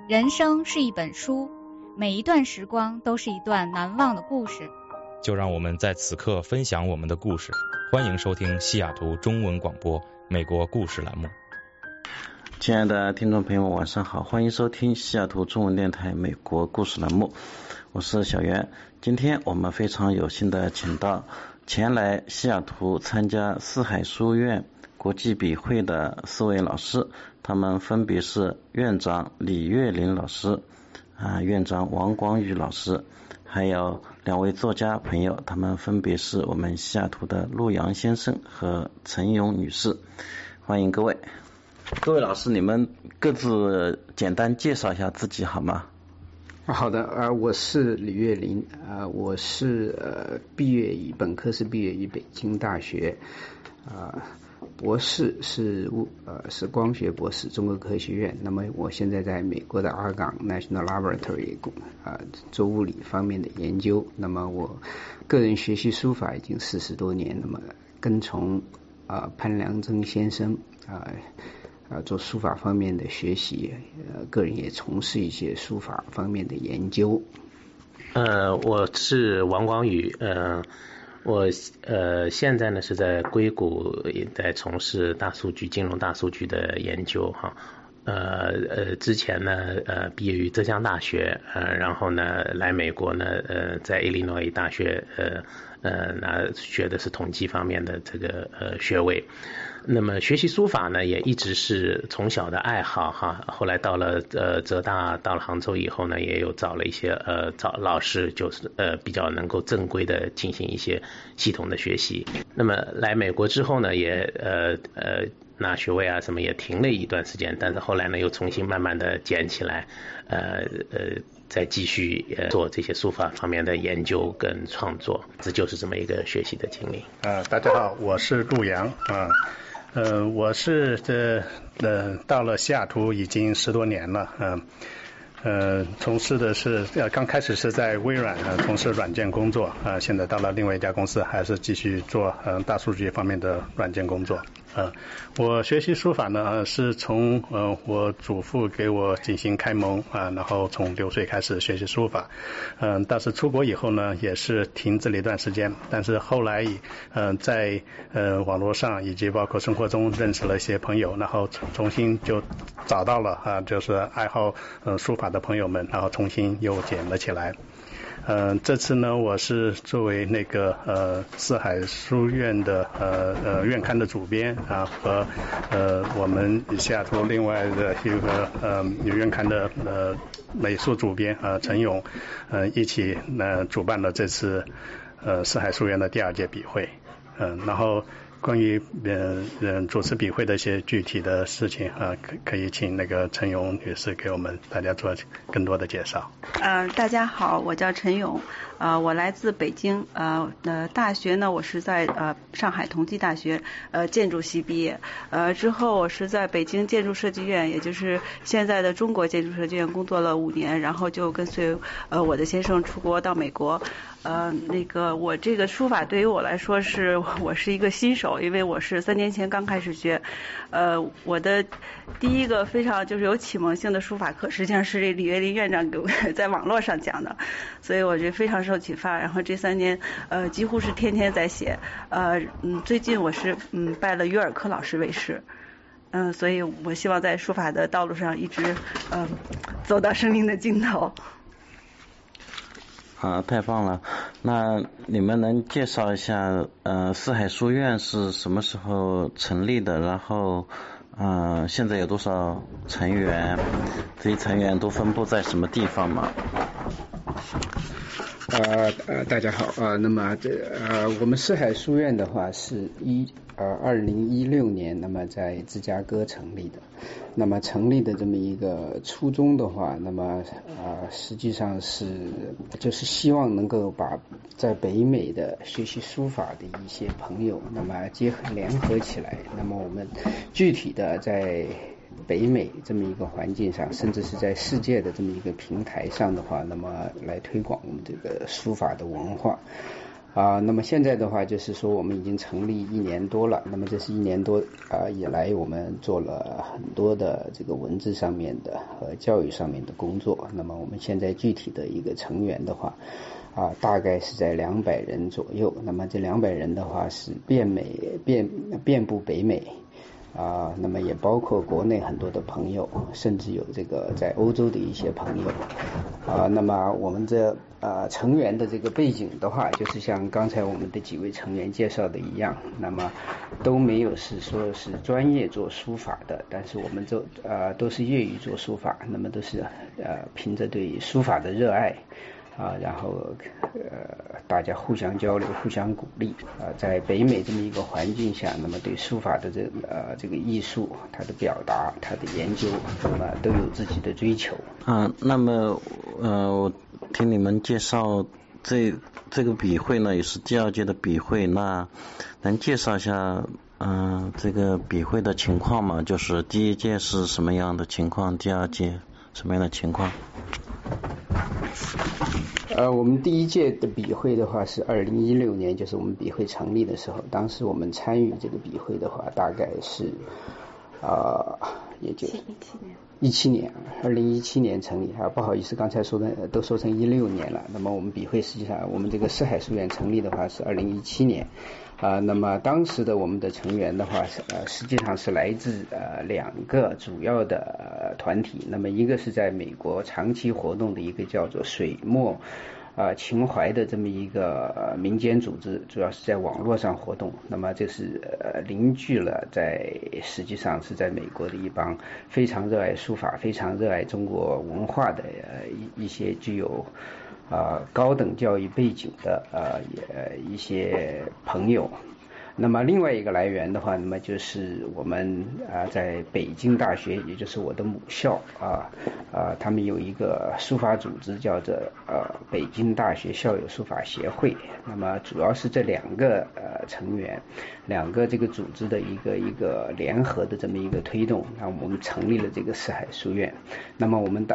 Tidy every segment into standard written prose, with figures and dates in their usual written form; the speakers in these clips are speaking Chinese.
人生是一本书，每一段时光都是一段难忘的故事。 就让我们在此刻分享我们的故事。欢迎收听西雅图中文广播美国故事栏目。 亲爱的听众朋友们，晚上好，欢迎收听西雅图中文电台美国故事栏目，我是小袁。今天我们非常有幸的请到前来西雅图参加四海书院国际笔会的4位老师，他们分别是院长李月林老师、院长王广宇老师，还有2位作家朋友，他们分别是我们西雅图的陆阳先生和陈勇女士。欢迎各位。各位老师，你们各自简单介绍一下自己好吗？ 好的，我是李月林，我是本科是毕业于北京大学，博士是光学博士，中国科学院。那么我现在在美国的阿港 National Laboratory 做物理方面的研究。那么我个人学习书法已经40多年，那么跟从潘良铮先生做书法方面的学习，个人也从事一些书法方面的研究。 我是王广宇，我现在呢是在硅谷也在从事大数据、金融大数据的研究哈。之前呢毕业于浙江大学，然后呢来美国呢在伊利诺伊大学学的是统计方面的这个学位。那么学习书法呢也一直是从小的爱好哈，后来到了浙大，到了杭州以后呢也有找了一些找老师，就是比较能够正规的进行一些系统的学习。那么来美国之后呢也拿学位什么也停了一段时间，但是后来呢又重新慢慢的捡起来，再继续做这些书法方面的研究跟创作，这就是这么一个学习的经历。 大家好，我是陆阳我是到了西雅图已经10多年了，从事的是刚开始是在微软从事软件工作，现在到了另外一家公司还是继续做大数据方面的软件工作。我学习书法呢是从我祖父给我进行开蒙然后从6岁开始学习书法。但是出国以后呢也是停止了一段时间，但是后来在网络上以及包括生活中认识了一些朋友，然后重新就找到了就是爱好书法的朋友们，然后重新又捡了起来。这次呢我是作为那个四海书院的院刊的主编和我们西雅图另外的一个院刊的美术主编陈勇一起主办了这次四海书院的第2届笔会。然后关于主持笔会的一些具体的事情可以请那个陈勇女士给我们大家做更多的介绍。 大家好，我叫陈勇，我来自北京，大学呢我是在上海同济大学建筑系毕业，之后我是在北京建筑设计院，也就是现在的中国建筑设计院工作了5年，然后就跟随我的先生出国到美国。我这个书法对于我来说我是一个新手，因为我是3年前刚开始学。我的第一个非常就是有启蒙性的书法课，实际上是这李月林院长给我在网络上讲的，所以我就非常受启发。然后这3年几乎是天天在写。最近我是拜了于尔科老师为师。所以我希望在书法的道路上一直走到生命的尽头。 太棒了。那你们能介绍一下四海书院是什么时候成立的，然后现在有多少成员，这些成员都分布在什么地方吗？ 大家好，那么我们四海书院的话是2016年那么在芝加哥成立的。那么成立的这么一个初衷的话，那么实际上就是希望能够把在北美的学习书法的一些朋友那么联合起来，那么我们具体的在北美这么一个环境上，甚至是在世界的这么一个平台上的话，那么来推广我们这个书法的文化。 那么现在的话就是说我们已经成立1年多了，那么这是1年多以来我们做了很多的这个文字上面的和教育上面的工作。那么我们现在具体的一个成员的话大概是在200人左右。那么这200人的话是遍布北美那么也包括国内很多的朋友，甚至有这个在欧洲的一些朋友那么我们这成员的这个背景的话，就是像刚才我们的几位成员介绍的一样，那么都没有是说是专业做书法的，但是我们都是业余做书法，那么都是凭着对书法的热爱然后大家互相交流互相鼓励在北美这么一个环境下，那么对书法的这个艺术它的表达它的研究那么都有自己的追求那么我听你们介绍这个笔会呢也是第2届的笔会，那能介绍一下这个笔会的情况吗？就是第1届是什么样的情况，第2届什么样的情况？ 我们第1届的笔会的话是2016年，就是我们笔会成立的时候，当时我们参与这个笔会的话大概是也就17年2017年成立不好意思刚才说的都说成16年了。那么我们笔会实际上我们这个四海书院成立的话是2017年那么当时的我们的成员的话实际上是来自2个主要的团体。那么一个是在美国长期活动的一个叫做水墨情怀的这么一个民间组织，主要是在网络上活动。那么这是凝聚了实际上是在美国的一帮非常热爱书法非常热爱中国文化的一些具有高等教育背景的一些朋友。那么另外一个来源的话，那么就是我们在北京大学，也就是我的母校他们有一个书法组织叫做北京大学校友书法协会。那么主要是这2个成员2个这个组织的一个联合的这么一个推动，那我们成立了这个四海书院。那么我们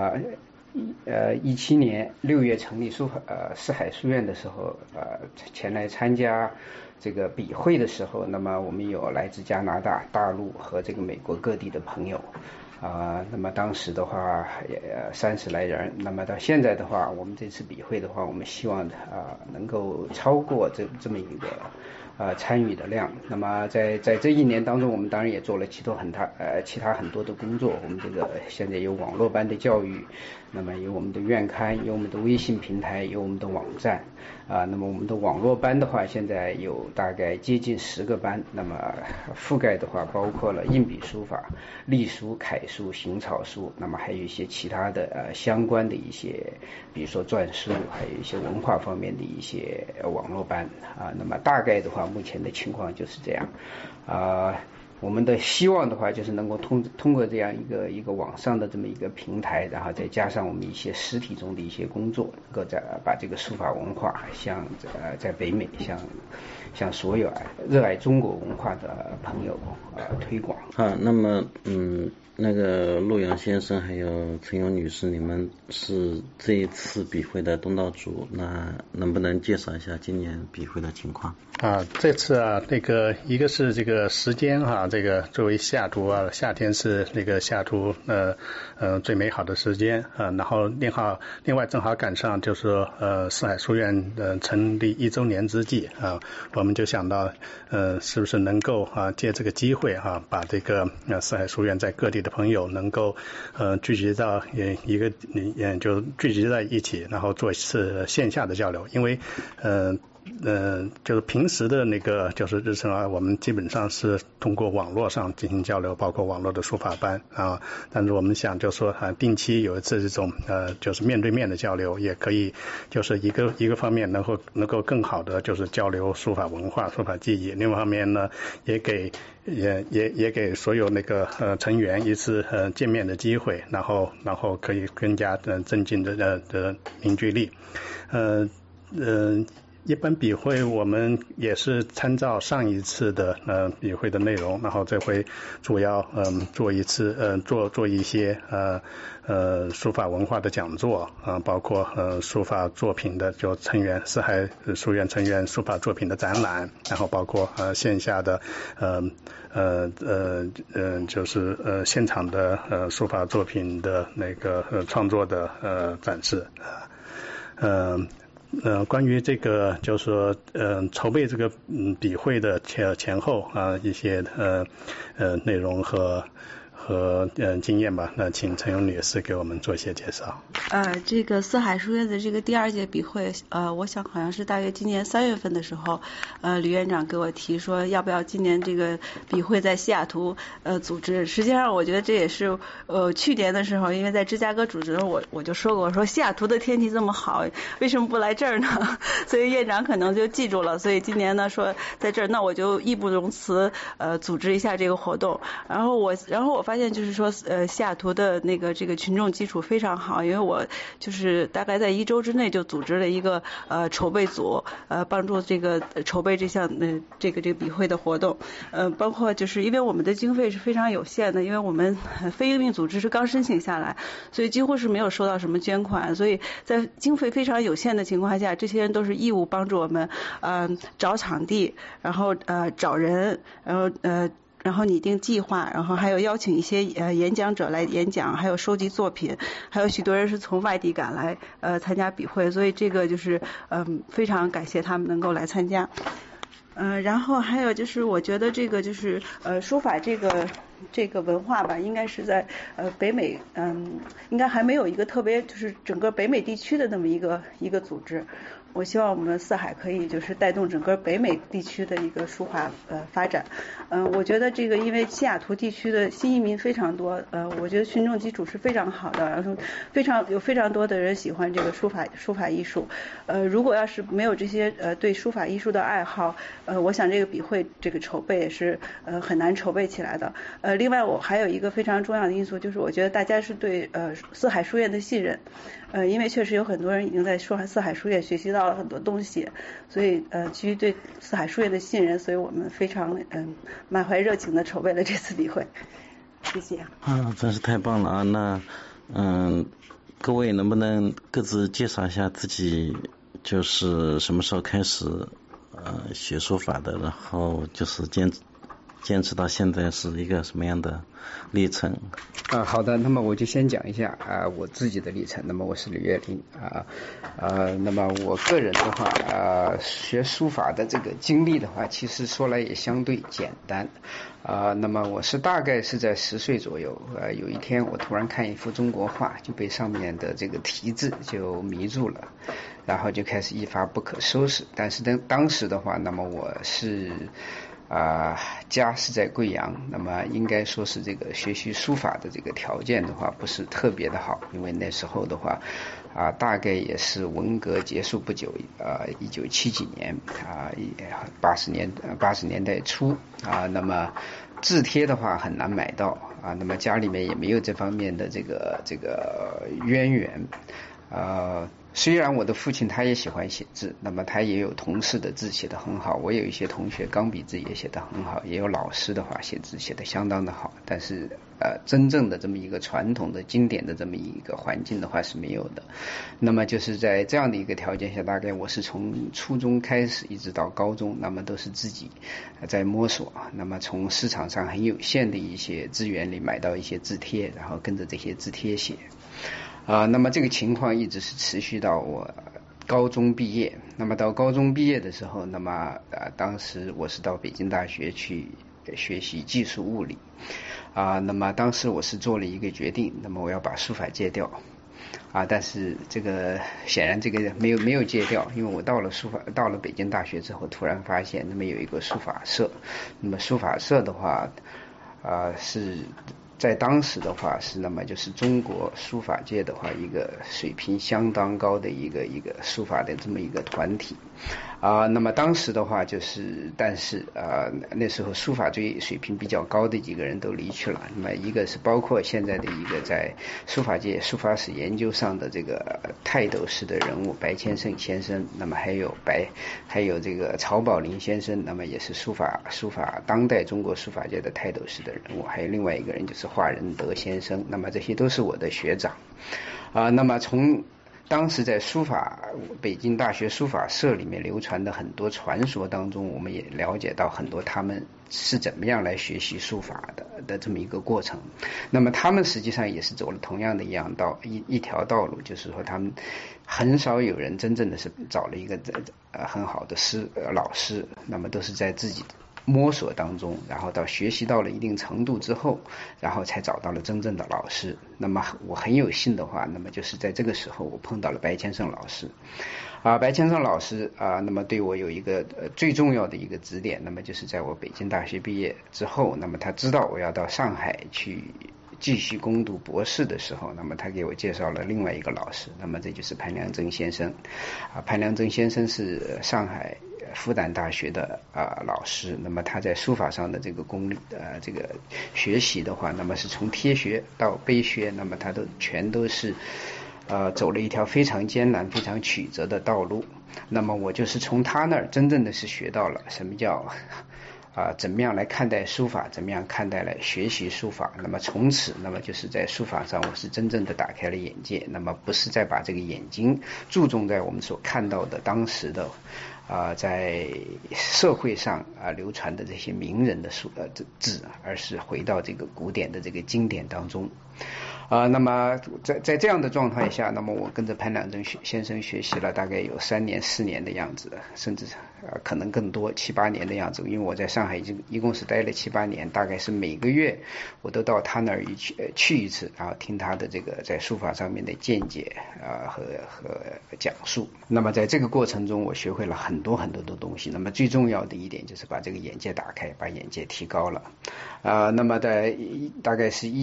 17年6月成立四海书院的时候前来参加这个笔会的时候，那么我们有来自加拿大大陆和这个美国各地的朋友那么当时的话也30来人。那么到现在的话，我们这次笔会的话，我们希望能够超过这么一个参与的量。那么在这1年当中，我们当然也做了其他很多的工作。我们这个现在有网络班的教育，那么有我们的院刊，有我们的微信平台，有我们的网站那么我们的网络班的话现在有大概接近10个班，那么覆盖的话包括了硬笔书法、隶书、楷书、行草书，那么还有一些其他的相关的一些比如说篆书，还有一些文化方面的一些网络班那么大概的话目前的情况就是这样我们的希望的话就是能够通过这样一个网上的这么一个平台，然后再加上我们一些实体中的一些工作，能够把这个书法文化在北美向所有热爱中国文化的朋友推广那么那个陆阳先生还有陈勇女士，你们是这一次笔会的东道主，那能不能介绍一下今年笔会的情况这次那个一个是这个时间这个作为西雅图夏天是那个西雅图最美好的时间然后另外正好赶上就是四海书院成立1周年之际我们就想到是不是能够借这个机会把这个四海书院在各地的朋友能够聚集到就聚集在一起，然后做一次线下的交流。因为就是平时的那个就是日程我们基本上是通过网络上进行交流，包括网络的书法班但是我们想就说定期有一次这种就是面对面的交流，也可以就是一个方面能够更好的就是交流书法文化、书法技艺，另外一方面呢也给所有那个成员一次见面的机会，然后可以更加增进的凝聚力一本笔会我们也是参照上一次的笔会的内容，然后这回主要做一次做一些书法文化的讲座包括书法作品的就四海书院成员书法作品的展览，然后包括线下的就是现场的书法作品的那个创作的展示关于这个就是说筹备这个笔会的前后一些内容和经验吧，那请陈勇女士给我们做一些介绍。 这个四海书院的这个第2届笔会，我想好像是大约今年3月份的时候，吕院长给我提说要不要今年这个笔会在西雅图组织。实际上我觉得这也是去年的时候，因为在芝加哥组织，我就说过，我说西雅图的天气这么好，为什么不来这儿呢？所以院长可能就记住了，所以今年呢说在这儿，那我就义不容辞组织一下这个活动。然后我发现就是说西雅图的这个群众基础非常好，因为我就是大概在1周之内就组织了一个筹备组，帮助这个筹备这项这个笔会的活动，包括就是因为我们的经费是非常有限的，因为我们非营利组织是刚申请下来，所以几乎是没有收到什么捐款，所以在经费非常有限的情况下，这些人都是义务帮助我们找场地，然后找人，然后拟定计划，然后还有邀请一些演讲者来演讲，还有收集作品，还有许多人是从外地赶来参加笔会，所以这个就是非常感谢他们能够来参加。然后还有就是我觉得这个就是书法这个文化吧，应该是在北美应该还没有一个特别就是整个北美地区的那么一个组织。我希望我们四海可以就是带动整个北美地区的一个书法发展。我觉得这个因为西雅图地区的新移民非常多，我觉得群众基础是非常好的，然后有非常多的人喜欢这个书法艺术。如果要是没有这些对书法艺术的爱好，我想这个笔会这个筹备也是很难筹备起来的。另外我还有一个非常重要的因素，就是我觉得大家是对四海书院的信任。因为确实有很多人已经在四海书院学习到了很多东西，所以基于对四海书院的信任，所以我们非常满怀热情的筹备了这次笔会。谢谢。 真是太棒了啊！那各位能不能各自介绍一下自己，就是什么时候开始学书法的，然后就是坚持到现在是一个什么样的历程？ 好的，那么我就先讲一下我自己的历程。那么我是吕月林那么我个人的话学书法的这个经历的话，其实说来也相对简单那么我是大概是在10岁左右有一天我突然看一幅中国画，就被上面的这个题字就迷住了，然后就开始一发不可收拾。但是当时的话，那么我是家是在贵阳，那么应该说是这个学习书法的这个条件的话不是特别的好，因为那时候的话大概也是文革结束不久1970几年80年代初那么字帖的话很难买到那么家里面也没有这方面的这个渊源虽然我的父亲他也喜欢写字，那么他也有同事的字写得很好，我有一些同学钢笔字也写得很好，也有老师的话写字写得相当的好，但是真正的这么一个传统的经典的这么一个环境的话是没有的。那么就是在这样的一个条件下，大概我是从初中开始一直到高中，那么都是自己在摸索，那么从市场上很有限的一些资源里买到一些字帖，然后跟着这些字帖写那么这个情况一直是持续到我高中毕业。那么到高中毕业的时候，那么当时我是到北京大学去学习技术物理那么当时我是做了一个决定，那么我要把书法戒掉但是这个显然这个没有戒掉，因为我到了北京大学之后，突然发现那么有一个书法社，那么书法社的话是在当时的话是那么就是中国书法界的话一个水平相当高的一个书法的这么一个团体那么当时的话但是那时候书法水平比较高的几个人都离去了。那么一个是包括现在的一个在书法界书法史研究上的这个泰斗式的人物白千盛先生，那么还有这个曹宝林先生，那么也是书法当代中国书法界的泰斗式的人物，还有另外一个人就是华仁德先生，那么这些都是我的学长。那么从当时在北京大学书法社里面流传的很多传说当中，我们也了解到很多他们是怎么样来学习书法的这么一个过程。那么他们实际上也是走了同样的一条道路，就是说他们很少有人真正的是找了一个很好的老师，那么都是在自己摸索当中，然后到学习到了一定程度之后，然后才找到了真正的老师。那么我很有幸的话，那么就是在这个时候我碰到了白千盛老师。白千盛老师那么对我有一个最重要的一个指点，那么就是在我北京大学毕业之后，那么他知道我要到上海去继续攻读博士的时候，那么他给我介绍了另外一个老师，那么这就是潘良铮先生。潘良铮先生是上海复旦大学的老师，那么他在书法上的这个功力这个学习的话，那么是从贴学到碑学，那么他全都是走了一条非常艰难非常曲折的道路。那么我就是从他那儿真正的是学到了什么叫怎么样来看待书法，怎么样看待来学习书法。那么从此，那么就是在书法上我是真正的打开了眼界，那么不是再把这个眼睛注重在我们所看到的当时的在社会上流传的这些名人的字，而是回到这个古典的这个经典当中。那么在这样的状态下，那么我跟着潘良铮先生学习了大概有3年4年的样子，甚至可能更多7、8年的样子。因为我在上海一共是待了7、8年，大概是每个月我都到他那儿去一次，然后听他的这个在书法上面的见解和讲述。那么在这个过程中，我学会了很多很多的东西。那么最重要的一点就是把这个眼界打开，把眼界提高了。那么在大概是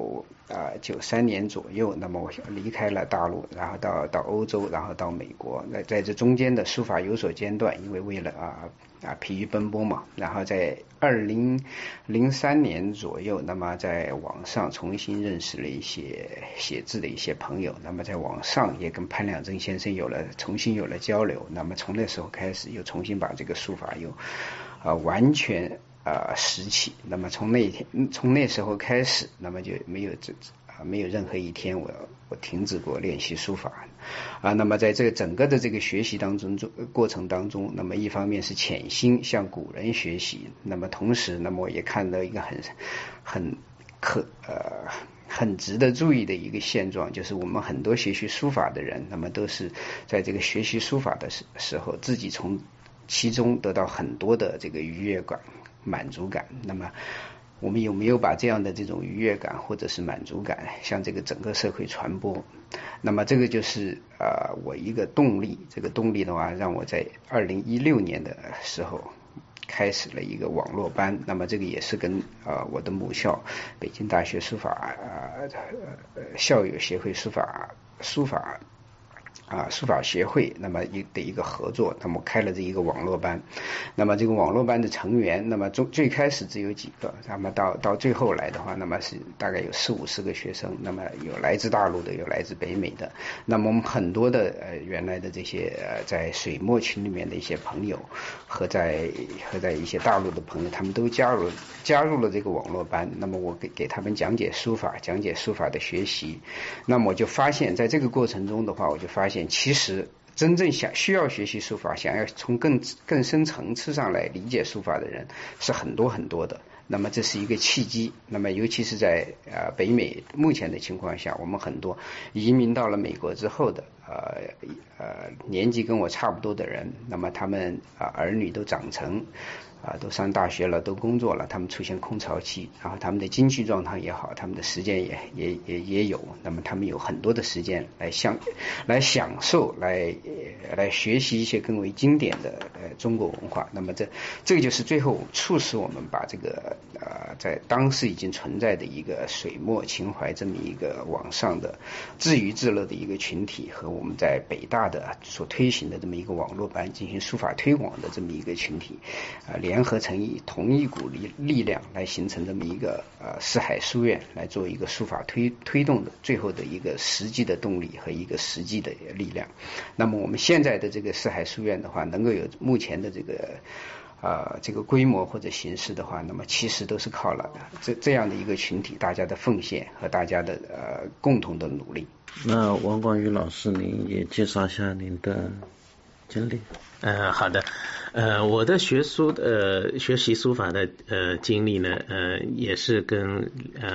1993年左右，那么我离开了大陆，然后到欧洲，然后到美国。那在这中间的书法有所间断，因为为了疲于奔波嘛。然后在2003年左右，那么在网上重新认识了一些写字的一些朋友，那么在网上也跟潘良铮先生重新有了交流。那么从那时候开始，又重新把这个书法又完全拾起。那么从那时候开始，那么就没有任何一天我停止过练习书法。那么在这个整个的这个学习过程当中，那么一方面是潜心向古人学习，那么同时那么我也看到一个很值得注意的一个现状，就是我们很多学习书法的人，那么都是在这个学习书法的时候，自己从其中得到很多的这个愉悦感、满足感。那么我们有没有把这样的这种愉悦感或者是满足感向这个整个社会传播？那么这个就是我一个动力。这个动力的话，让我在2016年的时候开始了一个网络班。那么这个也是跟我的母校北京大学书法校友协会书法协会那么一个合作，那么开了这一个网络班。那么这个网络班的成员，那么最开始只有几个，那么到最后来的话，那么是大概有40-50个学生，那么有来自大陆的，有来自北美的。那么我们很多的原来的这些在水墨群里面的一些朋友和在一些大陆的朋友，他们都加入了这个网络班。那么我给他们讲解书法的学习。那么我就发现在这个过程中的话，我就发现其实真正需要学习书法，想要从更深层次上来理解书法的人是很多很多的。那么这是一个契机。那么尤其是在北美目前的情况下，我们很多移民到了美国之后的年纪跟我差不多的人，那么他们儿女都长成都上大学了，都工作了，他们出现空巢期，然后他们的经济状况也好，他们的时间也有，那么他们有很多的时间来享受，来来学习一些更为经典的中国文化。那么这个就是最后促使我们把这个在当时已经存在的一个水墨情怀这么一个网上的自娱自乐的一个群体，和我们在北大的所推行的这么一个网络班进行书法推广的这么一个群体联合成同一股力量，来形成这么一个四海书院，来做一个书法推动的最后的一个实际的动力和一个实际的力量。那么我们现在的这个四海书院的话，能够有目前的这个规模或者形式的话，那么其实都是靠了这样的一个群体大家的奉献和大家的共同的努力。 那王光宇老师，您也介绍一下您的经历。 好的，我的学习书法的经历呢，也是跟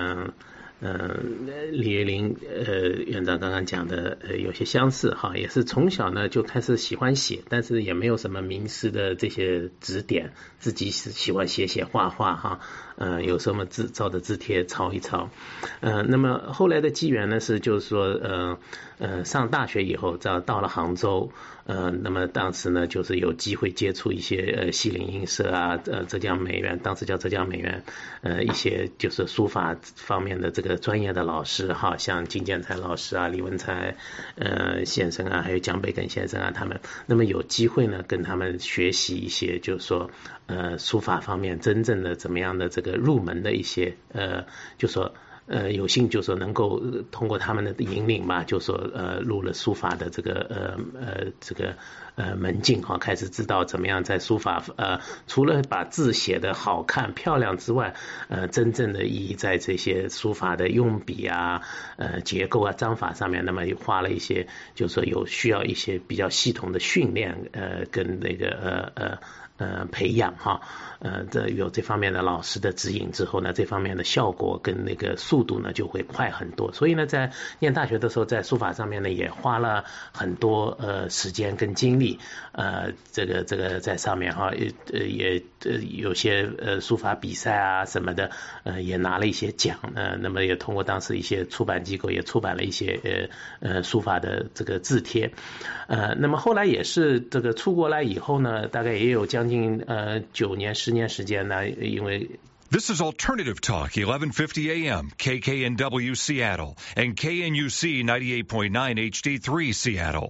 李岳霖院长刚刚讲的有些相似哈，也是从小呢就开始喜欢写，但是也没有什么名师的这些指点，自己是喜欢写画画哈，有什么照着字帖抄一抄，那么后来的机缘呢是就是说上大学以后到了杭州，那么当时呢就是有机会接触一些西泠印社啊，浙江美院，当时叫浙江美院，一些就是书法方面的这个专业的老师哈，像金建才老师啊、李文才先生啊，还有蒋北根先生啊，他们那么有机会呢跟他们学习一些，就是说书法方面真正的怎么样的这个入门的一些就说有幸就说能够通过他们的引领吧，就说入了书法的这个门径哈，开始知道怎么样在书法除了把字写得好看漂亮之外，真正的意义在这些书法的用笔啊、结构啊、章法上面，那么又花了一些，就说需要一些比较系统的训练跟那个培养哈，有这方面的老师的指引之后呢，这方面的效果跟那个速度呢就会快很多。所以呢，在念大学的时候，在书法上面呢也花了很多时间跟精力，这个在上面哈，也有些书法比赛啊什么的，也拿了一些奖，那么也通过当时一些出版机构也出版了一些书法的这个字帖，那么后来也是这个出国来以后呢，大概也有将近9年10年时间呢，因为 This is Alternative Talk, 1150 AM, KKNW Seattle, and KNUC 98.9 HD3 Seattle.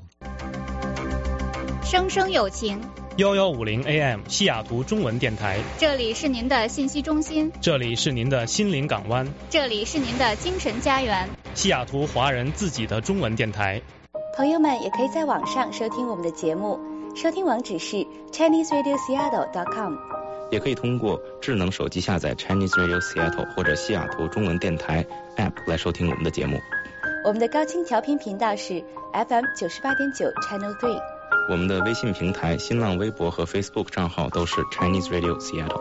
声声有情 1150 AM 西雅图中文电台， 这里是您的信息中心， 这里是您的心灵港湾， 这里是您的精神家园， 西雅图华人自己的中文电台。 朋友们也可以在网上收听我们的节目，收听网址是 ChineseRadioSeattle.com， 也可以通过智能手机下载 Chinese Radio Seattle 或者西雅图中文电台 App 来收听我们的节目。 我们的高清调频频道是 FM 98.9 Channel 3。 我们的微信平台、新浪微博和 Facebook 账号都是 Chinese Radio Seattle。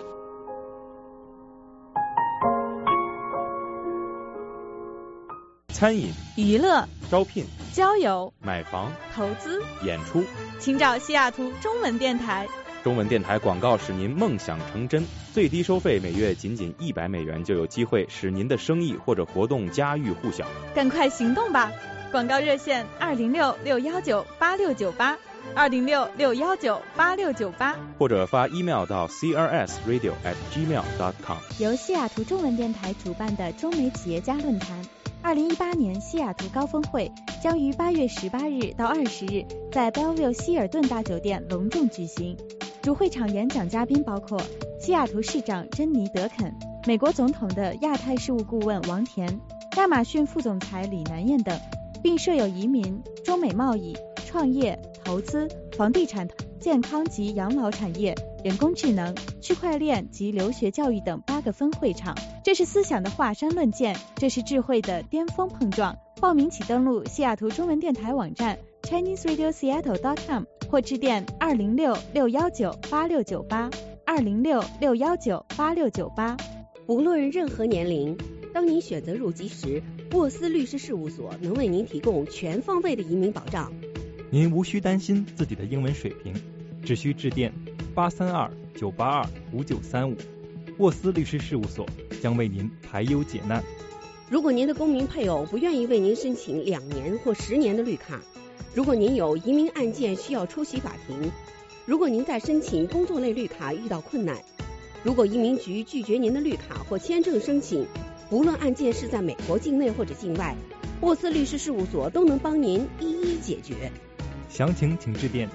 餐饮、 娱乐、 招聘、 交友、 买房、 投资、 演出， 请找西雅图中文电台。 中文电台广告使您梦想成真，最低收费每月仅$100就有机会使您的生意或者活动家喻户晓。 赶快行动吧！广告热线206-619-8698 206-619-8698， 或者发 email 到 crsradio@gmail.com。 由西雅图中文电台主办的中美企业家论坛2018年西雅图高峰会将于8月18日到20日在 Bellevue 希尔顿大酒店隆重举行。主会场演讲嘉宾包括西雅图市长珍妮·德肯、美国总统的亚太事务顾问王田、亚马逊副总裁李南燕等，并设有移民、中美贸易、创业、投资、房地产、健康及养老产业、人工智能、区块链及留学教育等8个分会场。这是思想的华山论剑，这是智慧的巅峰碰撞。报名请登录西雅图中文电台网站 ChineseRadioSeattle.com 或致电206-619-8698 206-619-8698。 无论任何年龄，当您选择入籍时，沃斯律师事务所能为您提供全方位的移民保障。 您无需担心自己的英文水平，只需致电832-982-5935，沃斯律师事务所将为您排忧解难。 如果您的公民配偶不愿意为您申请2年或10年的绿卡， 如果您有移民案件需要出席法庭，如果您在申请工作类绿卡遇到困难，如果移民局拒绝您的绿卡或签证申请，无论案件是在美国境内或者境外，沃斯律师事务所都能帮您一一解决。 详情请致电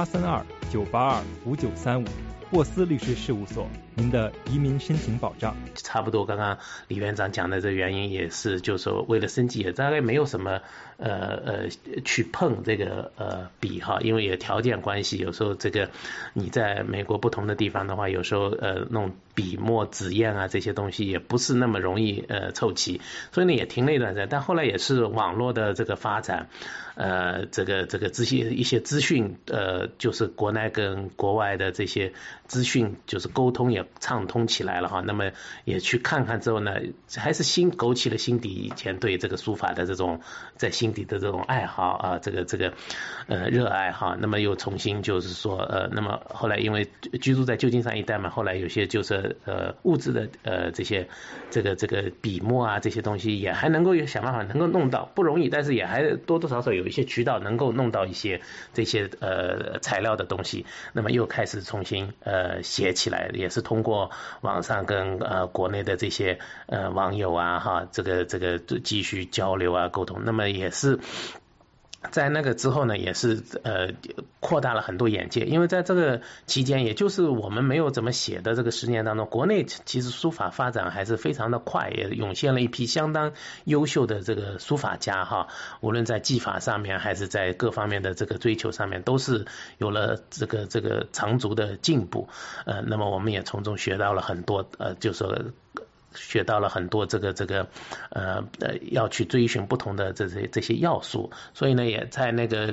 832-982-5935，沃斯律师事务所，您的移民申请保障。 差不多刚刚李院长讲的这原因也是，就是说为了生计也大概没有什么去碰这个笔哈，因为也条件关系，有时候这个你在美国不同的地方的话，有时候弄笔墨纸砚啊这些东西也不是那么容易凑齐，所以呢也停了一段时间，但后来也是网络的这个发展，这个一些资讯就是国内跟国外的这些资讯就是沟通也畅通起来了哈，那么也去看看之后呢，还是勾起了心底以前对这个书法的这种在心底的这种爱好啊，这个热爱哈，那么又重新就是说那么后来因为居住在旧金山一带嘛，后来有些就是物质的这些这个笔墨啊这些东西也还能够想办法能够弄到，不容易，但是也还多多少少有一些渠道能够弄到一些这些材料的东西，那么又开始重新写起来，也是通过网上跟国内的这些网友啊哈，这个继续交流啊沟通，那么也是在那个之后呢，也是扩大了很多眼界，因为在这个期间，也就是我们没有怎么写的这个10年当中，国内其实书法发展还是非常的快，也涌现了一批相当优秀的这个书法家哈，无论在技法上面还是在各方面的这个追求上面，都是有了这个长足的进步。那么我们也从中学到了很多就是说学到了很多要去追寻不同的这些要素，所以呢，也在那个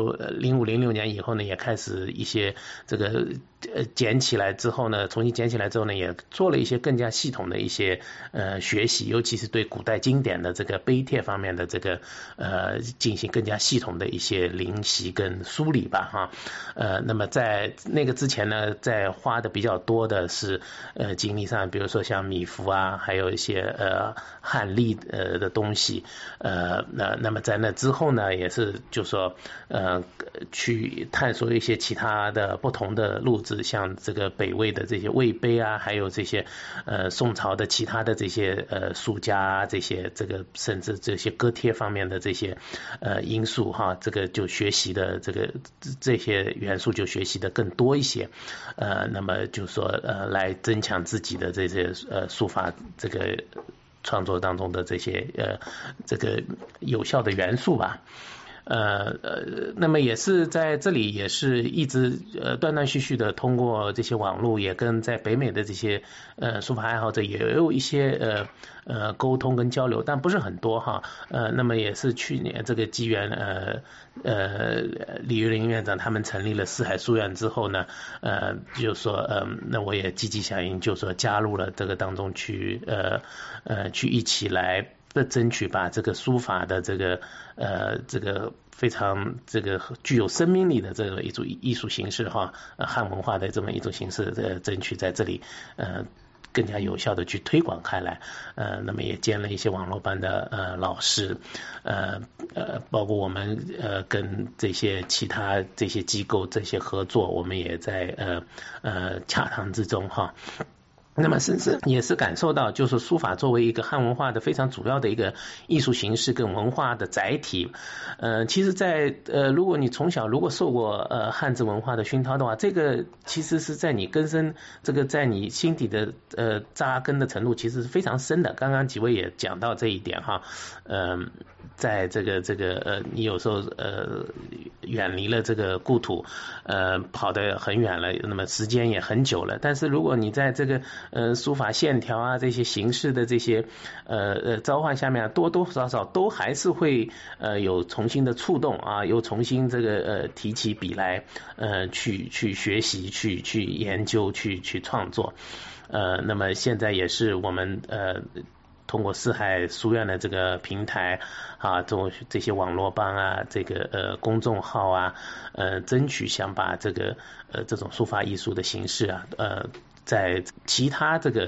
0506年以后呢，也开始一些这个捡起来之后呢，重新捡起来之后呢，也做了一些更加系统的一些学习，尤其是对古代经典的这个碑帖方面的这个进行更加系统的一些临习跟梳理吧哈。那么在那个之前呢，在花的比较多的是精力上，比如说像米芾啊，还有一些汉隶的东西，那么在那之后呢，也是就说去探索一些其他的不同的路子，像这个北魏的这些魏碑啊，还有这些宋朝的其他的这些书家啊，这个甚至这些歌帖方面的这些因素哈，这个就学习的这些元素就学习的更多一些，那么就说来增强自己的这些书法这个创作当中的这些这个有效的元素吧。那么也是在这里也是一直断断续续的通过这些网络，也跟在北美的这些书法爱好者也有一些沟通跟交流，但不是很多哈。那么也是去年这个机缘李玉林院长他们成立了四海书院之后呢，就说那我也积极响应，就说加入了这个当中去一起来争取把这个书法的这个非常这个具有生命力的这个一种艺术形式哈，汉文化的这么一种形式争取在这里更加有效的去推广开来，那么也建了一些网络班的老师，包括我们跟这些其他这些机构这些合作，我们也在洽谈之中哈。那么甚至也是感受到，就是书法作为一个汉文化的非常主要的一个艺术形式跟文化的载体，其实在如果你从小如果受过汉字文化的熏陶的话，这个其实是在你根深，这个在你心底的扎根的程度其实是非常深的。刚刚几位也讲到这一点哈，在这个你有时候远离了这个故土，跑得很远了，那么时间也很久了，但是如果你在这个书法线条啊这些形式的这些召唤下面，多多少少都还是会有重新的触动啊，又重新这个提起笔来去学习，去研究，去创作。那么现在也是我们通过四海书院的这个平台啊，这些网络班啊，这个公众号啊，争取想把这种书法艺术的形式啊，在其他这个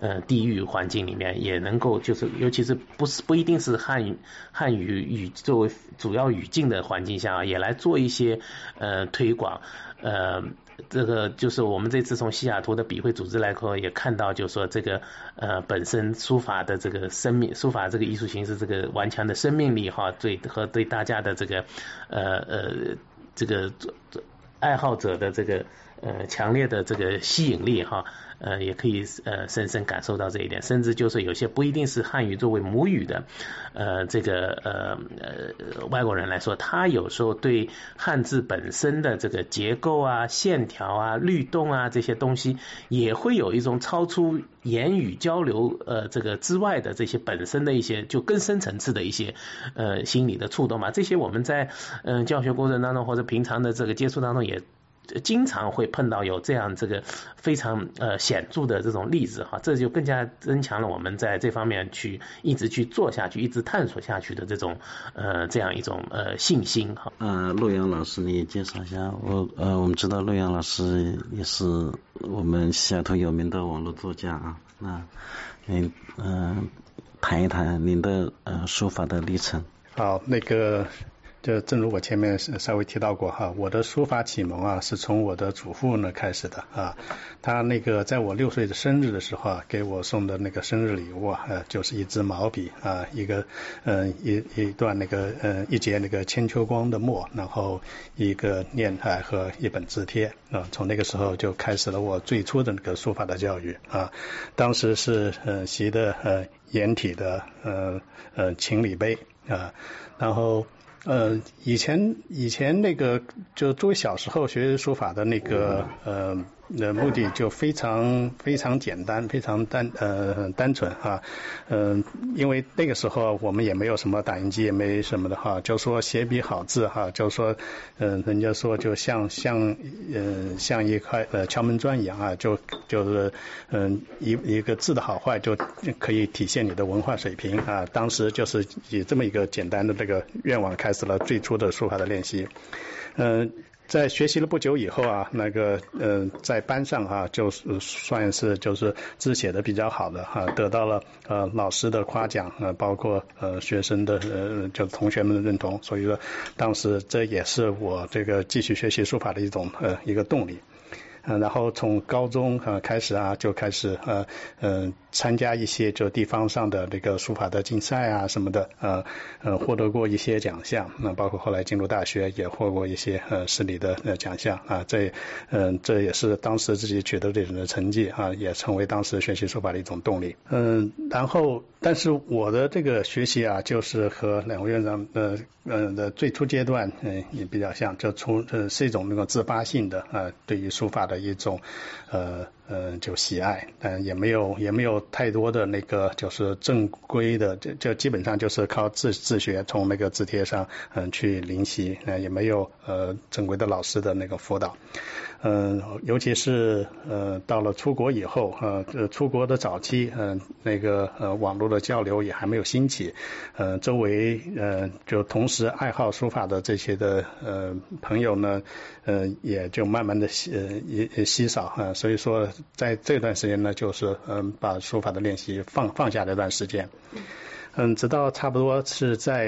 地域环境里面，也能够就是尤其是不一定是汉语作为主要语境的环境下，也来做一些推广。这个就是我们这次从西雅图的笔会组织来说，也看到就是说这个本身书法的这个生命，书法这个艺术形式这个顽强的生命力哈，对大家的这个这个爱好者的这个强烈的这个吸引力哈，也可以深深感受到这一点，甚至就是有些不一定是汉语作为母语的这个外国人来说，他有时候对汉字本身的这个结构啊、线条啊、律动啊这些东西，也会有一种超出言语交流这个之外的这些本身的一些就更深层次的一些心理的触动嘛。这些我们在教学过程当中或者平常的这个接触当中也经常会碰到有这样这个非常显著的这种例子哈，这就更加增强了我们在这方面去一直去做下去、一直探索下去的这种这样一种信心哈。 陆阳老师，你介绍一下我们知道陆阳老师也是我们西雅图有名的网络作家啊，那您谈一谈您的书法的历程。 好，那个。就正如我前面稍微提到过哈，我的书法启蒙啊是从我的祖父呢开始的啊。他那个在我6岁的生日的时候啊，给我送的那个生日礼物啊，就是一支毛笔啊，一个一段那个一节那个千秋光的墨，然后一个念海和一本字帖啊。从那个时候就开始了我最初的那个书法的教育啊。当时是习的颜体的秦礼碑啊，然后。以前那个就作为小时候学书法的那个目的就非常简单，非常单纯哈。因为那个时候我们也没有什么打印机，也没什么的哈，就说写笔好字哈，就说人家说就像一块敲门砖一样啊，就是一个字的好坏就可以体现你的文化水平啊。当时就是以这么一个简单的这个愿望开始了最初的书法的练习。在学习了不久以后啊，那个在班上啊，就是算是就是字写的比较好的哈，得到了老师的夸奖包括学生的就同学们的认同，所以说当时这也是我这个继续学习书法的一个动力。然后从高中开始啊，就开始参加一些就地方上的这个书法的竞赛啊什么的，获得过一些奖项，包括后来进入大学也获过一些市里的奖项啊，这也是当时自己取得这种的成绩啊，也成为当时学习书法的一种动力。然后但是我的这个学习啊，就是和两位院长的最初阶段也比较像，是一种那个自发性的对于书法的一种就喜爱，也没有太多的那个就是正规的，就基本上就是靠自学，从那个字帖上去临习，也没有正规的老师的那个辅导。尤其是到了出国以后出国的早期那个网络的交流也还没有兴起，周围就同时爱好书法的这些的朋友呢也就慢慢的稀少所以说在这段时间呢就是把书法的练习放下了一段时间。直到差不多是在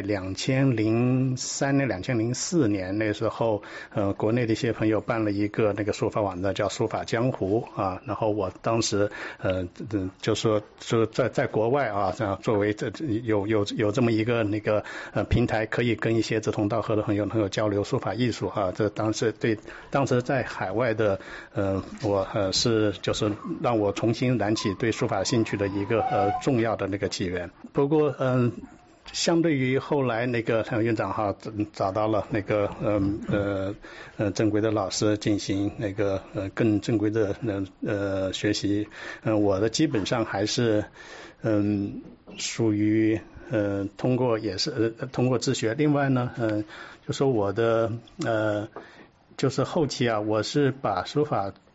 2003年、2004年那时候，国内的一些朋友办了一个那个书法网站，叫书法江湖啊。然后我当时就说在国外啊，作为有这么一个那个平台，可以跟一些志同道合的朋友能够交流书法艺术啊。这当时在海外的我是就是让我重新燃起对书法兴趣的一个重要的那个起源。不过相对于后来那个院长哈找到了那个正规的老师进行那个更正规的学习，我的基本上还是属于通过自学。另外呢就说我的就是后期啊，我是把书法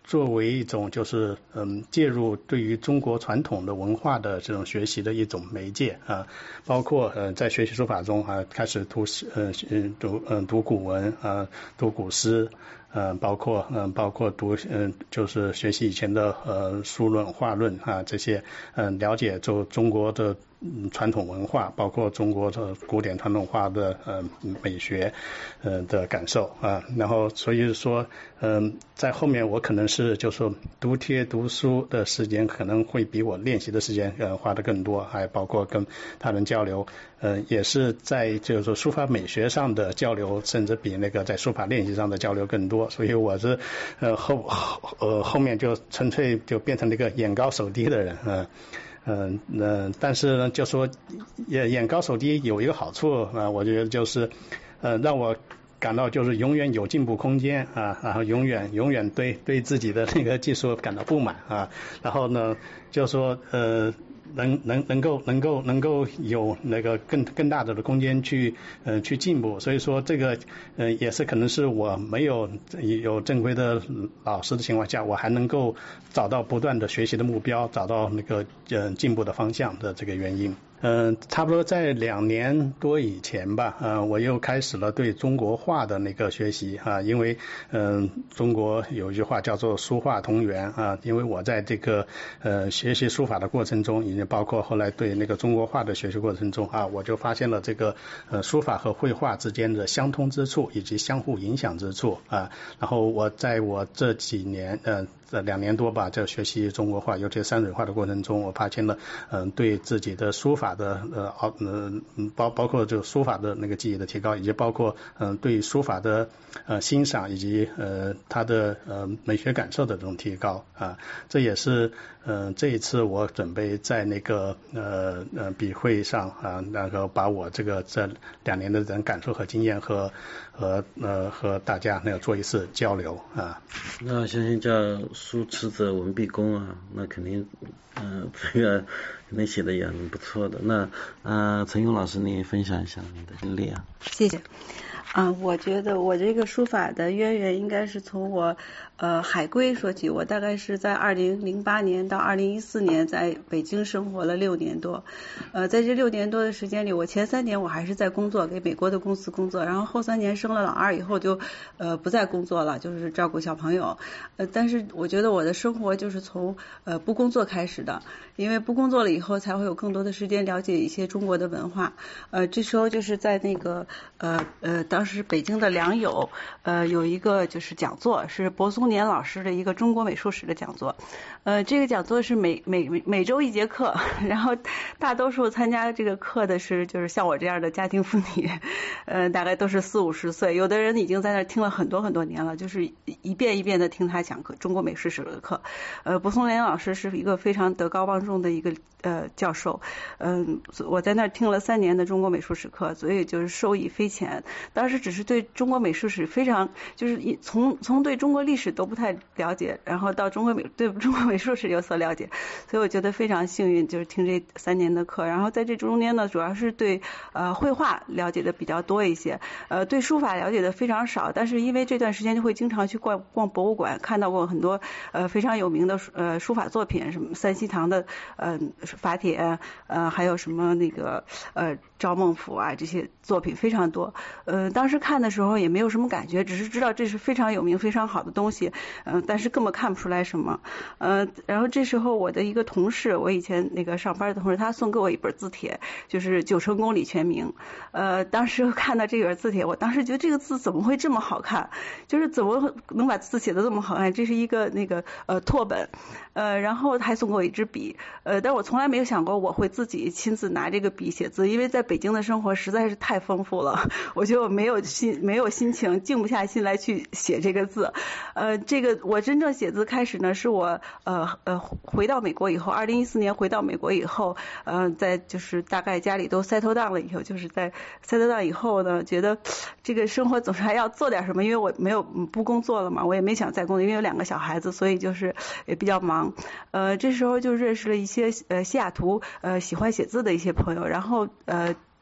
作为一种就是介入对于中国传统的文化的这种学习的一种媒介啊，包括在学习书法中啊，开始读古文啊，读古诗。包括读就是学习以前的书论画论啊，这些了解中国的传统文化，包括中国的古典传统画的美学的感受啊，然后所以说在后面我可能是就是说读贴读书的时间可能会比我练习的时间花的更多，还包括跟他人交流也是在就是说书法美学上的交流，甚至比那个在书法练习上的交流更多，所以我是后面就纯粹就变成了一个眼高手低的人但是呢，就说眼高手低有一个好处我觉得就是让我感到就是永远有进步空间然后永远对自己的那个技术感到不满然后呢，就说能够有那个更大的空间去进步，所以说这个也是可能是我没有正规的老师的情况下，我还能够找到不断的学习的目标，找到那个进步的方向的这个原因。差不多在2年多以前吧我又开始了对中国画的那个学习因为中国有一句话叫做书画同源因为我在这个学习书法的过程中，已经包括后来对那个中国画的学习过程中我就发现了这个书法和绘画之间的相通之处以及相互影响之处然后我在我这几年2年多吧，在学习中国画，尤其是山水画的过程中，我发现了对自己的书法的包括就书法的那个技艺的提高，以及包括对书法的欣赏以及它的美学感受的这种提高这也是这一次我准备在那个笔会上那个把我这2年的人感受和经验和大家那个做一次交流那我相信叫书痴者文必工那肯定这个肯定写的也很不错的。那陈勇老师你也分享一下你的经历谢谢我觉得我这个书法的渊源应该是从我海归说起。我大概是在2008年到2014年在北京生活了6年多在这6年多的时间里，我前3年我还是在工作，给美国的公司工作，然后后3年生了老二以后就不再工作了，就是照顾小朋友但是我觉得我的生活就是从不工作开始的，因为不工作了以后才会有更多的时间了解一些中国的文化这时候就是在那个当时北京的良友有一个就是讲座，是柏松年老师的一个中国美术史的讲座这个讲座是每周1节课，然后大多数参加这个课的是就是像我这样的家庭妇女大概都是40-50岁，有的人已经在那听了很多很多年了，就是一遍一遍的听他讲中国美术史的课柏松年老师是一个非常德高望重的一个教授我在那听了3年的中国美术史课，所以就是受益匪浅。当时只是对中国美术史非常就是从对中国历史都不太了解，然后到对中国美术史有所了解，所以我觉得非常幸运，就是听这3年的课。然后在这中间呢，主要是对绘画了解的比较多一些对书法了解的非常少，但是因为这段时间就会经常去逛博物馆，看到过很多非常有名的书法作品，什么三希堂的法帖还有什么那个赵孟俯这些作品非常多当时看的时候也没有什么感觉，只是知道这是非常有名非常好的东西但是根本看不出来什么然后这时候我的一个同事，我以前那个上班的同事，他送给我一本字帖，就是九成公李全名当时看到这本字帖，我当时觉得这个字怎么会这么好看，就是怎么能把字写得这么好看，这是一个那个拓本然后还送给我一支笔但我从来没有想过我会自己亲自拿这个笔写字，因为在北京的生活实在是太丰富了，我觉得我没有心情，静不下心来去写这个字这个我真正写字开始呢，是我回到美国以后，2014年回到美国以后在就是大概家里都 settle down 了以后，就是在 settle down 以后呢，觉得这个生活总是还要做点什么，因为我不工作了嘛，我也没想再工作，因为有2个小孩子，所以就是也比较忙这时候就认识了一些西雅图喜欢写字的一些朋友，然后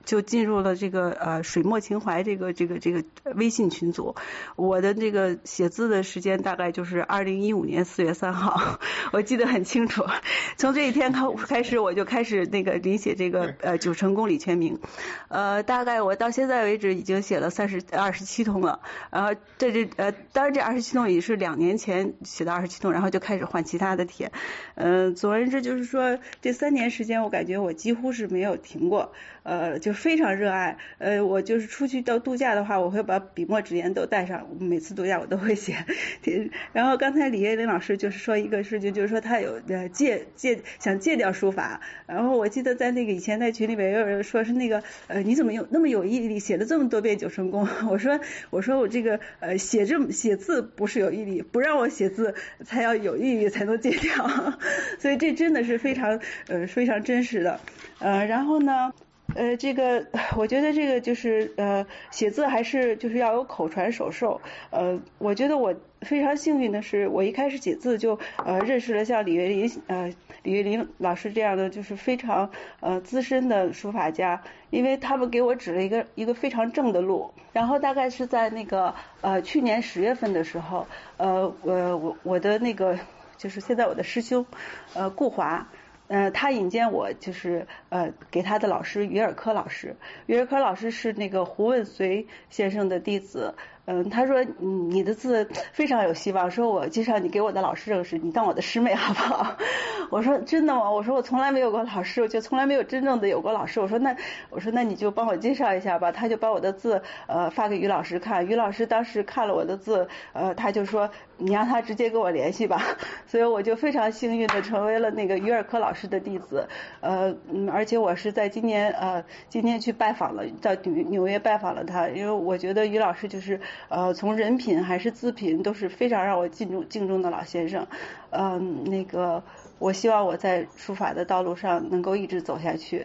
就进入了这个水墨情怀这个微信群组。我的这个写字的时间大概就是2015年4月3号，我记得很清楚。从这一天开始，我就开始那个临写这个九成公理全名。大概我到现在为止已经写了27通了。然后当然这27通也是2年前写的27通，然后就开始换其他的帖。总而言之就是说，这3年时间我感觉我几乎是没有停过，就非常热爱。我就是出去到度假的话，我会把笔墨纸砚都带上，每次度假我都会写。然后刚才李叶林老师就是说一个事情，就是说他有想戒掉书法。然后我记得在那个以前在群里面也有人说是那个你怎么那么有毅力，写了这么多遍九成宫？我说我这个写字不是有毅力，不让我写字才要有毅力才能戒掉。所以这真的是非常真实的。然后呢，这个我觉得这个就是写字还是就是要有口传手授。我觉得我非常幸运的是，我一开始写字就认识了像李岳林老师这样的就是非常资深的书法家，因为他们给我指了一个非常正的路。然后大概是在那个去年10月份的时候，我的那个就是现在我的师兄顾华。他引荐我就是给他的老师于尔科老师。于尔科老师是那个胡问随先生的弟子。他说你的字非常有希望，说我介绍你给我的老师认识，你当我的师妹好不好？我说真的吗？我说我从来没有过老师，我就从来没有真正的有过老师。我说那你就帮我介绍一下吧。他就把我的字发给于老师看。于老师当时看了我的字，他就说你让他直接跟我联系吧。所以我就非常幸运的成为了那个于尔科老师的弟子。而且我是在今年去拜访了，到纽约拜访了他，因为我觉得于老师就是从人品还是字品都是非常让我敬重的老先生。那个我希望我在书法的道路上能够一直走下去。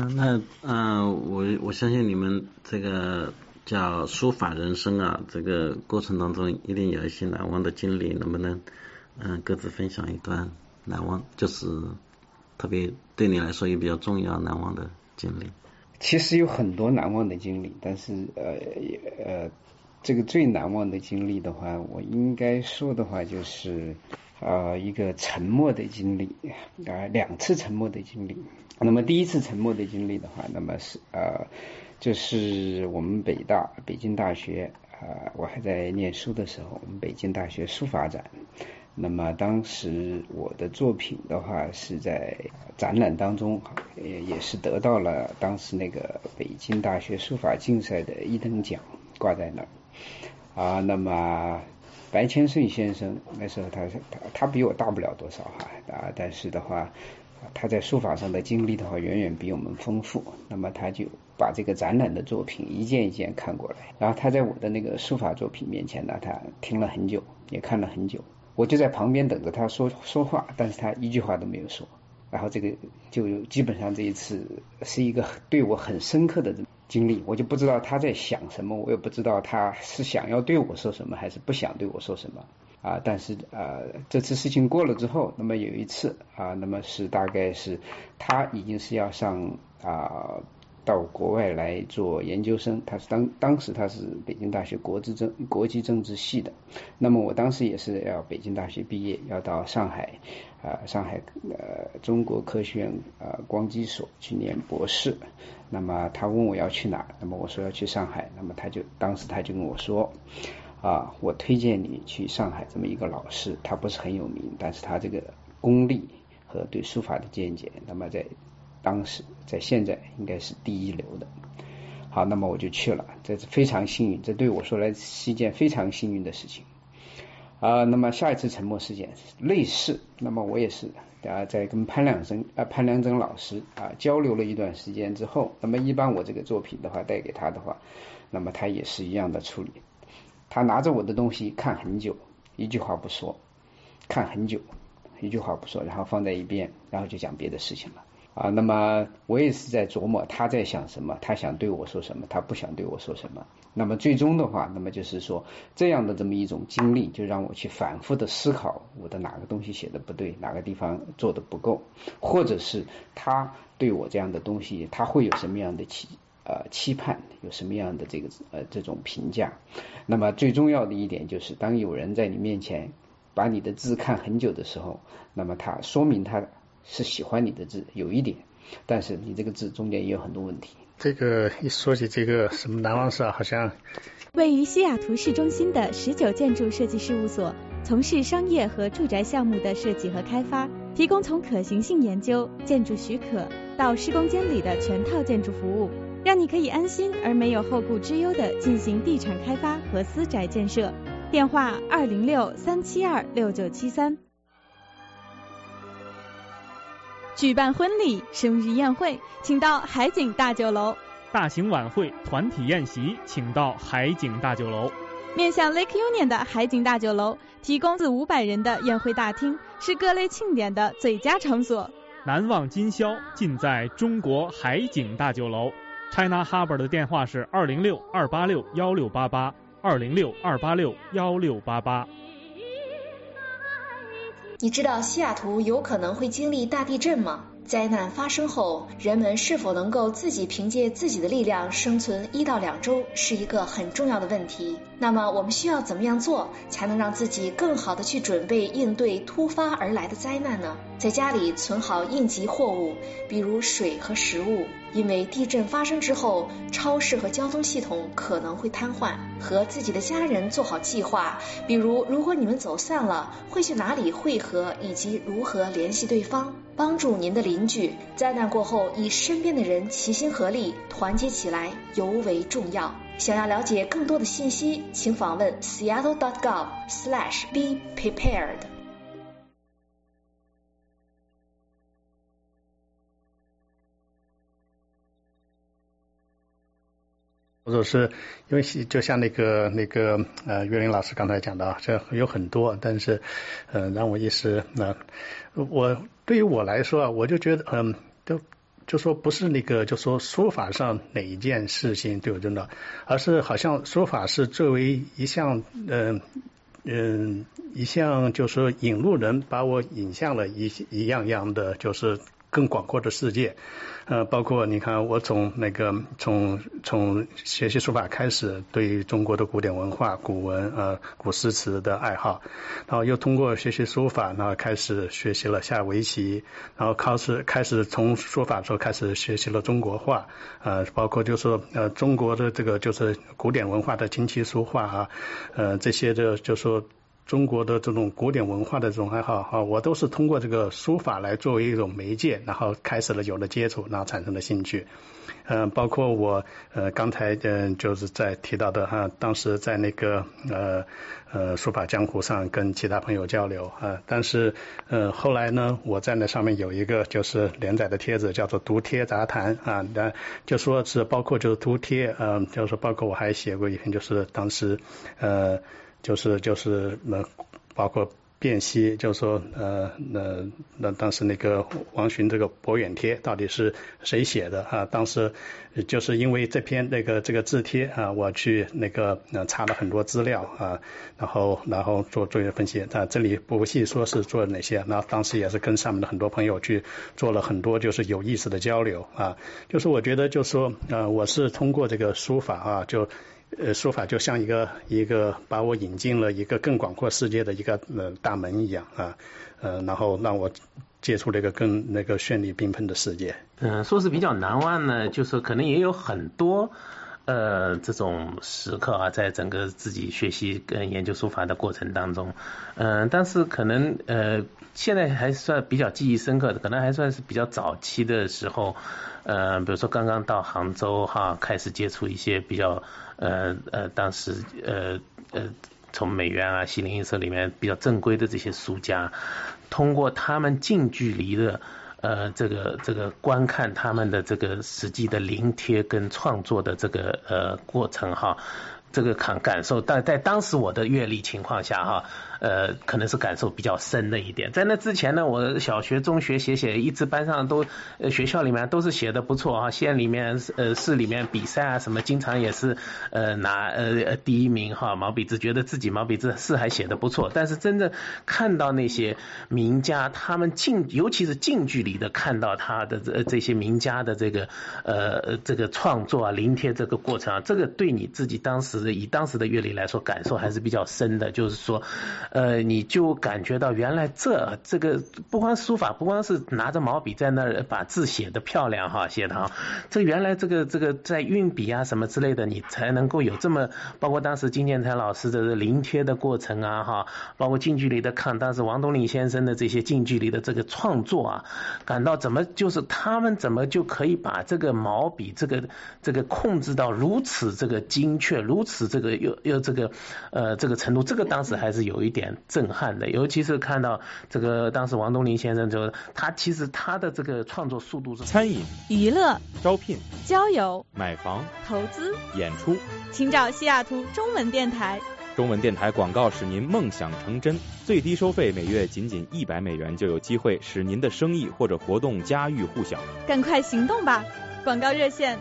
我相信你们这个叫书法人生啊，这个过程当中一定有一些难忘的经历，能不能各自分享一段难忘，就是特别对你来说也比较重要难忘的经历？ 其实有很多难忘的经历，但是这个最难忘的经历的话，我应该说的话就是一个沉默的经历，2次沉默的经历。那么第一次沉默的经历的话，那么是就是我们北京大学我还在念书的时候，我们北京大学书法展。那么当时我的作品的话是在展览当中也是得到了当时那个北京大学书法竞赛的1等奖，挂在那儿那么白千顺先生那时候他比我大不了多少但是的话他在书法上的经历的话远远比我们丰富。那么他就把这个展览的作品一件一件看过来，然后他在我的那个书法作品面前呢，他听了很久，也看了很久。我就在旁边等着他说话，但是他一句话都没有说。然后这个就基本上这一次是一个对我很深刻的经历，我就不知道他在想什么，我也不知道他是想要对我说什么还是不想对我说什么但是这次事情过了之后，那么有一次那么是大概是他已经是要上到国外来做研究生，他是当时他是北京大学国际政治系的。那么我当时也是要北京大学毕业，要到上海中国科学院光机所去念博士。那么他问我要去哪，那么我说要去上海。那么当时他就跟我说我推荐你去上海这么一个老师，他不是很有名，但是他这个功力和对书法的见解，那么在当时在现在应该是第一流的。好，那么我就去了，这是非常幸运，这对我说来是一件非常幸运的事情那么下一次沉默事件类似，那么我也是在跟潘良增老师交流了一段时间之后，那么一般我这个作品的话带给他的话，那么他也是一样的处理。他拿着我的东西看很久，一句话不说，看很久，一句话不说，然后放在一边，然后就讲别的事情了那么我也是在琢磨他在想什么，他想对我说什么，他不想对我说什么。那么最终的话，那么就是说这样的这么一种经历，就让我去反复的思考我的哪个东西写的不对，哪个地方做的不够，或者是他对我这样的东西他会有什么样的期盼，有什么样的这种评价。那么最重要的一点就是，当有人在你面前把你的字看很久的时候，那么他说明他是喜欢你的字有一点，但是你这个字中间也有很多问题。 这个一说起这个什么难忘事，好像位于西雅图市中心的19建筑设计事务所，从事商业和住宅项目的设计和开发，提供从可行性研究、建筑许可到施工监理的全套建筑服务，让你可以安心而没有后顾之忧地进行地产开发和私宅建设。电话206-372-6973。举办婚礼、生日宴会，请到海景大酒楼； 大型晚会、团体宴席，请到海景大酒楼。 面向 Lake Union 的海景大酒楼提供400-500人的宴会大厅，是各类庆典的最佳场所。 难忘今宵尽在中国海景大酒楼。China Harbor 的电话是206-286-1688，206-286-1688。 你知道西雅图有可能会经历大地震吗？灾难发生后，人们是否能够自己凭借自己的力量生存1到2周，是一个很重要的问题。那么我们需要怎么样做，才能让自己更好的去准备应对突发而来的灾难呢？在家里存好应急货物，比如水和食物，因为地震发生之后，超市和交通系统可能会瘫痪。和自己的家人做好计划，比如如果你们走散了，会去哪里汇合，以及如何联系对方。帮助您的邻居，灾难过后以身边的人齐心合力，团结起来尤为重要。想要了解更多的信息，请访问 seattle.gov/be-prepared。 或者是因为就像那个岳林老师刚才讲的，这有很多，但是让我一时我对于我来说，我就觉得就说不是就说书法上哪一件事情对我重要，而是好像书法是作为一项就是说引路人，把我引向了一样样的就是更广阔的世界。包括你看我从学习书法开始，对于中国的古典文化、古文古诗词的爱好，然后又通过学习书法，然后开始学习了下围棋，然后开始从书法之后开始学习了中国画，包括就是说中国的这个就是古典文化的琴棋书画这些的就说中国的这种古典文化的这种爱好我都是通过这个书法来作为一种媒介，然后开始了有了接触，然后产生了兴趣。包括我刚才就是在提到的当时在那个书法江湖上跟其他朋友交流但是后来呢，我在那上面有一个就是连载的帖子，叫做读帖杂谈就说是包括就是读帖就是包括我还写过一篇，就是当时就是包括辨析，就是说那当时那个王洵这个博远帖到底是谁写的当时就是因为这篇这个字帖我去查了很多资料然后做一些分析这里不细说是做哪些，那当时也是跟上面的很多朋友去做了很多就是有意思的交流就是我觉得就是说我是通过这个书法书法就像一个把我引进了一个更广阔世界的一个大门一样然后让我接触了一个更绚丽缤纷的世界。 说是比较难忘呢，就是可能也有很多这种时刻在整个自己学习跟研究书法的过程当中但是可能现在还算比较记忆深刻的，可能还算是比较早期的时候比如说刚刚到杭州开始接触一些比较当时从美院西泠印社里面比较正规的这些书家，通过他们近距离的这个观看他们的这个实际的临帖跟创作的这个过程这个感受，但在当时我的阅历情况下哈，可能是感受比较深的一点。在那之前呢，我小学、中学写，一直班上都学校里面都是写的不错啊，县里面市里面比赛啊什么，经常也是拿第一名哈，毛笔字觉得自己毛笔字是还写的不错，但是真正看到那些名家，他们尤其是近距离的看到他的这些名家的这个创作啊，临贴这个过程啊，这个对你自己以当时的阅历来说，感受还是比较深的。就是说，你就感觉到原来这个不光书法，不光是拿着毛笔在那儿把字写得漂亮哈，写的哈，这原来这个在运笔啊什么之类的，你才能够有这么，包括当时金建才老师的临贴的过程啊哈，包括近距离的看当时王东林先生的这些近距离的这个创作啊，感到他们怎么就可以把这个毛笔这个控制到如此这个精确，如此这个又这个程度，这个当时还是有一点震撼的。尤其是看到这个当时王东林先生其实他的这个创作速度是餐饮、 娱乐、 招聘、 交友、 买房、 投资、 演出， 请找西雅图中文电台。 中文电台广告使您梦想成真，最低收费每月仅$100就有机会使您的生意或者活动家喻户晓。 赶快行动吧！广告热线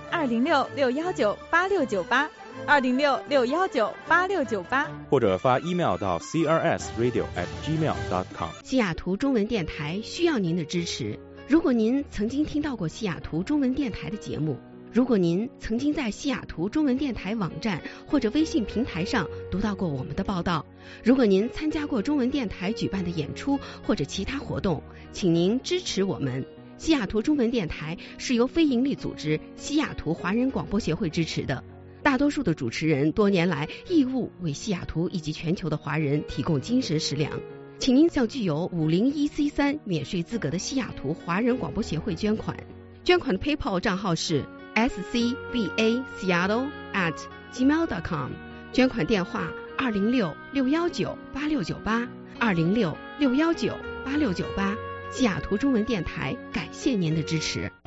206-619-8698，206-619-8698， 或者发 email 到 crsradio@gmail.com。 西雅图中文电台需要您的支持。如果您曾经听到过西雅图中文电台的节目，如果您曾经在西雅图中文电台网站或者微信平台上读到过我们的报道，如果您参加过中文电台举办的演出或者其他活动，请您支持我们。西雅图中文电台是由非营利组织西雅图华人广播协会支持的，大多数的主持人多年来义务为西雅图以及全球的华人提供精神食粮。请您向具有501C3免税资格的西雅图华人广播协会捐款，捐款的 PayPal 账号是scbaseattle@gmail.com， 捐款电话206-619-8698， 206-619-8698。西雅图中文电台感谢您的支持。